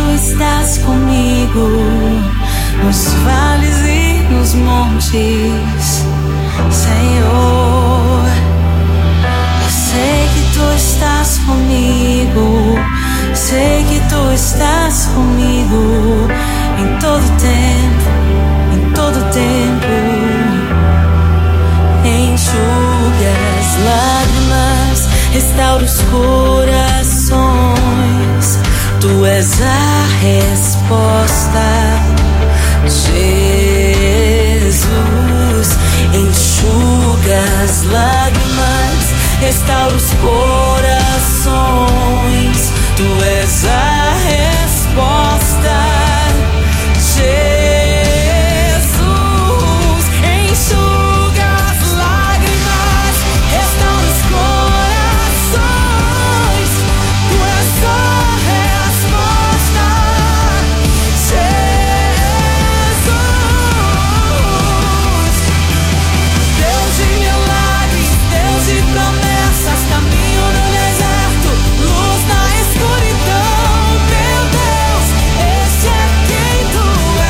Tu estás comigo nos vales e nos montes, Senhor. Eu sei que Tu estás comigo, sei que Tu estás comigo em todo tempo, em todo tempo. Enxuga as lágrimas, restaura os corações. Tu és a resposta, Jesus. Enxuga as lágrimas, restaura os corações. Tu és a resposta, Jesus. Enxuga as lágrimas, restaura os corações. Tu és a resposta, Jesus. Deus de milagres, Deus de promessas, caminho no deserto, luz na escuridão. Meu Deus, esse é quem Tu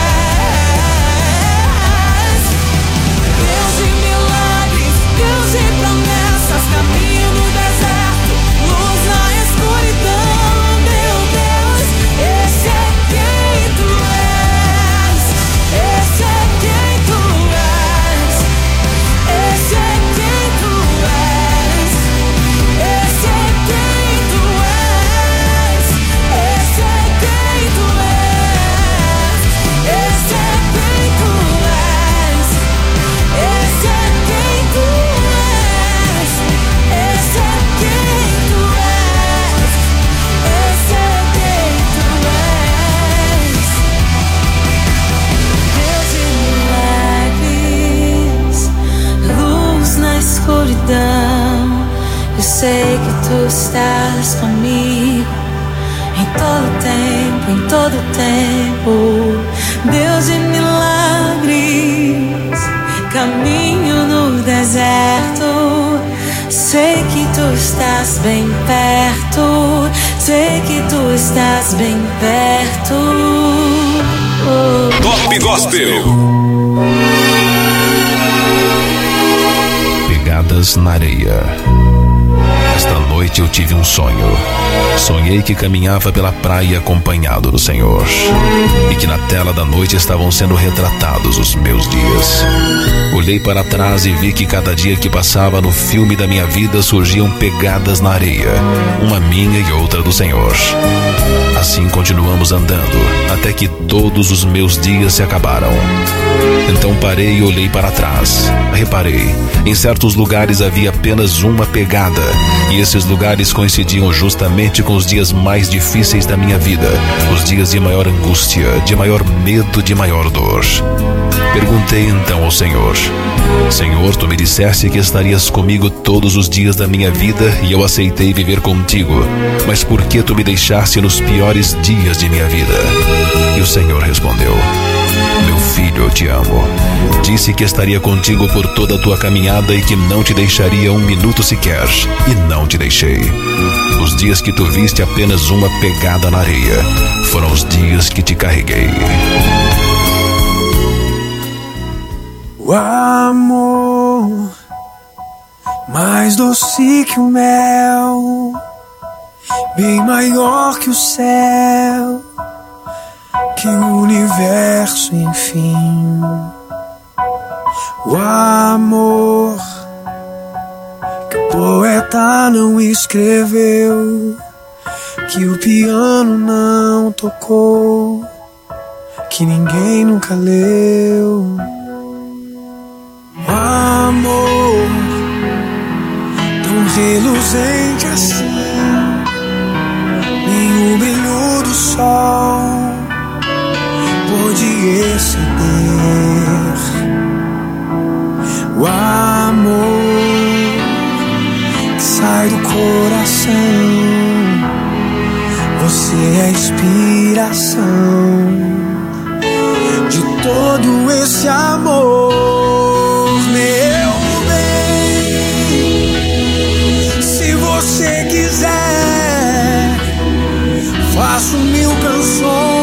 és. Deus de milagres, Deus de promessas, caminho no deserto, luz na escuridão. Meu Deus, esse é quem Tu és. Esse é quem Tu és. Esse é quem Tu és. Esse é quem Tu és. Esse é quem Tu és. Esse é quem Tu és. Esse é quem Tu és. Esse é quem Tu és. Esse é quem Tu és. Deus de milagres, luz na escuridão. Eu sei que Tu estás comigo em todo tempo, em todo tempo. Deus de milagres, caminho no deserto. Sei que Tu estás bem perto, sei que Tu estás bem perto. Top Gospel. Pegadas na areia. Esta noite eu tive um sonho. Sonhei que caminhava pela praia acompanhado do Senhor, e que na tela da noite estavam sendo retratados os meus dias. Olhei para trás e vi que cada dia que passava no filme da minha vida surgiam pegadas na areia, uma minha e outra do Senhor. Assim continuamos andando, até que todos os meus dias se acabaram. Então parei e olhei para trás. Reparei, em certos lugares havia apenas uma pegada, e esses lugares coincidiam justamente com os dias mais difíceis da minha vida, os dias de maior angústia, de maior medo, de maior dor. Perguntei então ao Senhor: Senhor, Tu me disseste que estarias comigo todos os dias da minha vida, e eu aceitei viver contigo, mas por que Tu me deixaste nos piores dias de minha vida? E o Senhor respondeu: Meu filho, eu te amo. Disse que estaria contigo por toda a tua caminhada e que não te deixaria um minuto sequer, e não te deixei. Os dias que tu viste apenas uma pegada na areia foram os dias que te carreguei. O amor mais doce que o mel, bem maior que o céu, que o universo, enfim. O amor que o poeta não escreveu, que o piano não tocou, que ninguém nunca leu. O amor tão reluzente assim, nem o brilho do sol pode exceder. O amor que sai do coração, você é a inspiração de todo esse amor. Meu bem, se você quiser, faço 1000 canções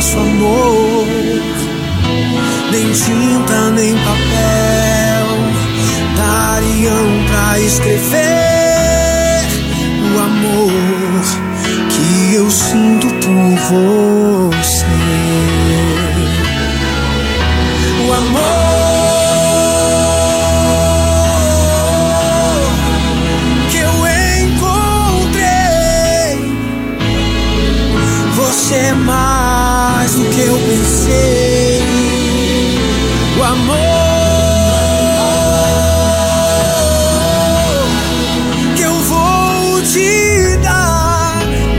nosso amor, nem tinta nem papel dariam pra escrever o amor que eu sinto por você. O amor que eu encontrei, você é mais do que eu pensei. O amor que eu vou te dar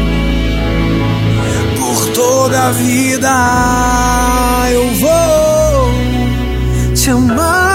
por toda a vida, eu vou te amar.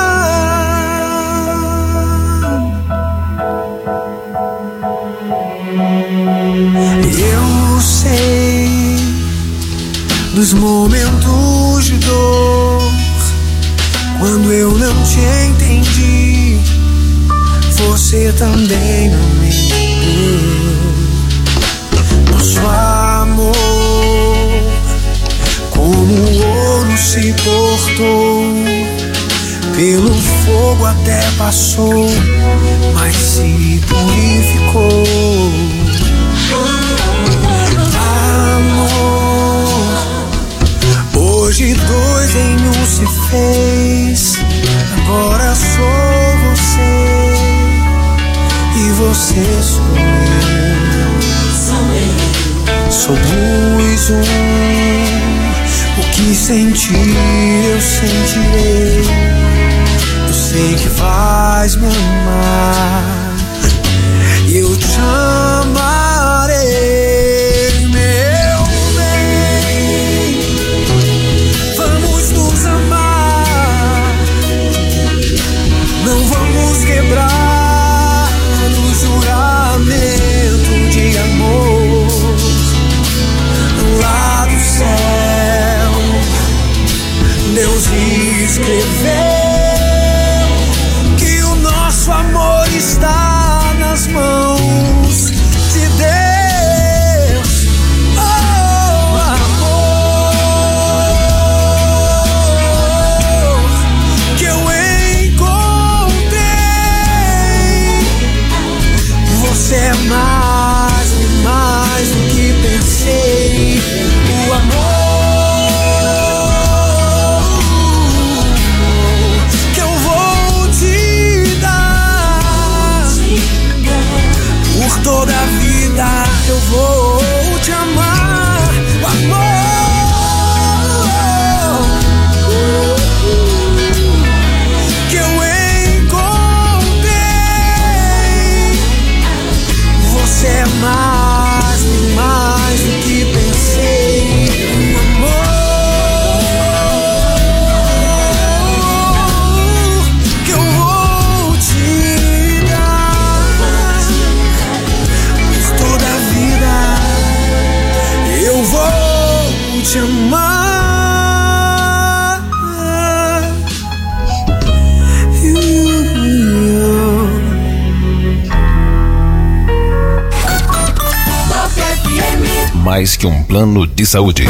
Eu sei dos momentos de dor, quando eu não te entendi, você também não me entendeu. Nosso amor, como o ouro se portou, pelo fogo até passou, mas se purificou. Amor, hoje dois em um se fez, agora sou você e você sou eu. Somos um, o que sentir eu sentirei. Eu sei que vais me amar e eu te amarei. Quebrar o juramento de amor lá do céu. Deus escreveu que o nosso amor está nas mãos de Deus. Oh, amor que eu você é mais e mais do que pensei. O amor que eu vou te dar por toda a vida, eu vou te amar. O amor que eu você é mais e mais do que pensei. Amor que eu vou te dar por toda a vida, eu vou te amar. Mais que um plano de saúde.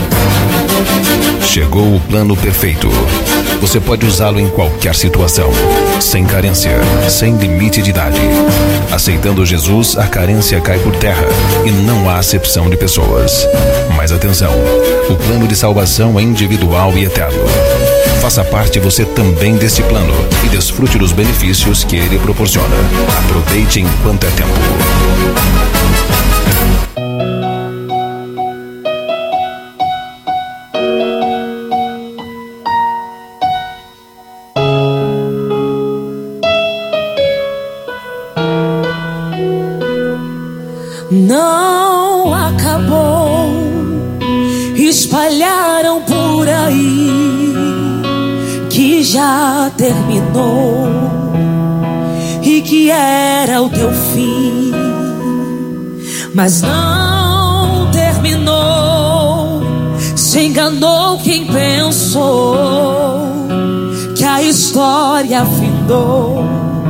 Chegou o plano perfeito. Você pode usá-lo em qualquer situação, sem carência, sem limite de idade. Aceitando Jesus, a carência cai por terra e não há acepção de pessoas. Mas atenção, o plano de salvação é individual e eterno. Faça parte você também desse plano e desfrute dos benefícios que ele proporciona. Aproveite enquanto é tempo. Não acabou, espalharam por aí que já terminou e que era o teu fim, mas não terminou. Se enganou quem pensou que a história findou,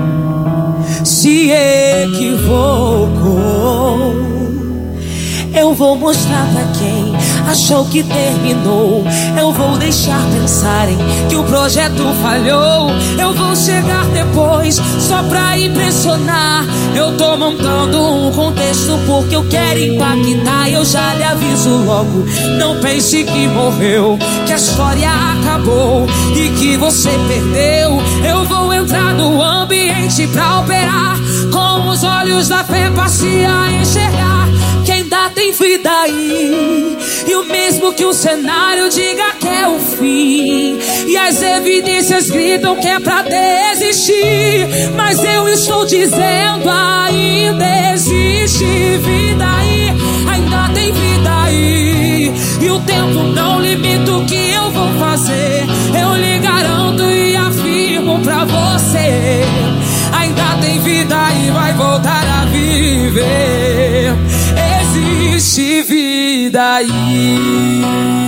se equivocou. Eu vou mostrar pra quem achou que terminou. Eu vou deixar pensarem que o projeto falhou. Eu vou chegar depois só pra impressionar. Eu tô montando um contexto porque eu quero impactar. Eu já lhe aviso logo, não pense que morreu, que a história acabou e que você perdeu. Eu vou entrar no ambiente pra operar, com os olhos da fé passei a enxergar que ainda tem vida aí. E o mesmo que o cenário diga que é o fim, e as evidências gritam que é pra desistir, mas eu estou dizendo ainda existe vida aí, ainda tem vida aí. E o tempo não limita o que eu vou fazer. Eu lhe garanto e afirmo pra você, ainda tem vida e vai voltar a viver. Existe vida aí.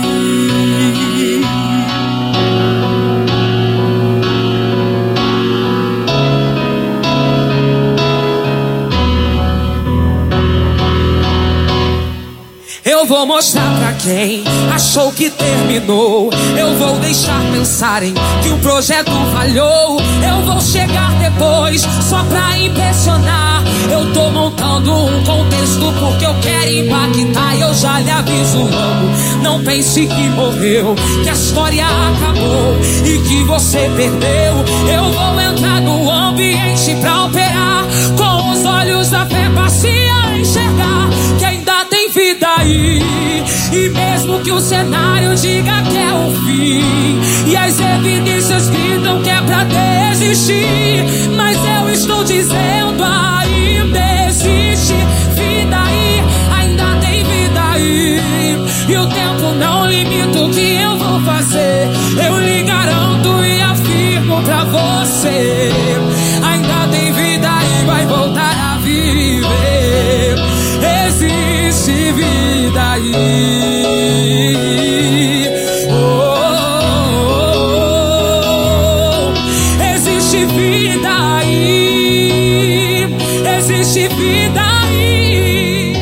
Eu vou mostrar pra quem achou que terminou. Eu vou deixar pensarem que o projeto falhou. Eu vou chegar depois só pra impressionar. Eu tô montando um contexto porque eu quero impactar. Eu já lhe aviso logo, não pense que morreu, que a história acabou e que você perdeu. Eu vou entrar no ambiente pra operar, com os olhos da fé passei a enxergar que ainda tem vida aí. E mesmo que o cenário diga que é o fim, e as evidências gritam que é pra desistir, mas eu estou dizendo ainda existe vida aí, ainda tem vida aí. E o tempo não limita o que eu vou fazer. Eu lhe garanto e afirmo pra você, ainda tem vida e vai voltar a viver. Existe vida aí. Existe vida aí. Existe vida aí.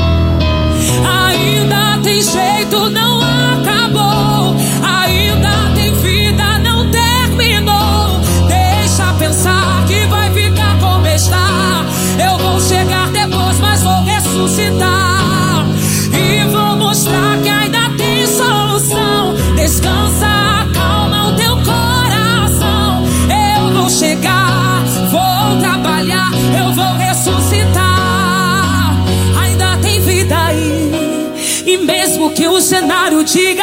Ainda tem jeito, não acabou. Ainda tem vida, não terminou. Deixa pensar que vai ficar como está. Eu vou chegar depois, mas vou ressuscitar. E vou mostrar que ainda tem solução. Descansa, acalma o teu coração. Eu vou chegar, vou trabalhar, eu vou ressuscitar. Ainda tem vida aí. E mesmo que o cenário diga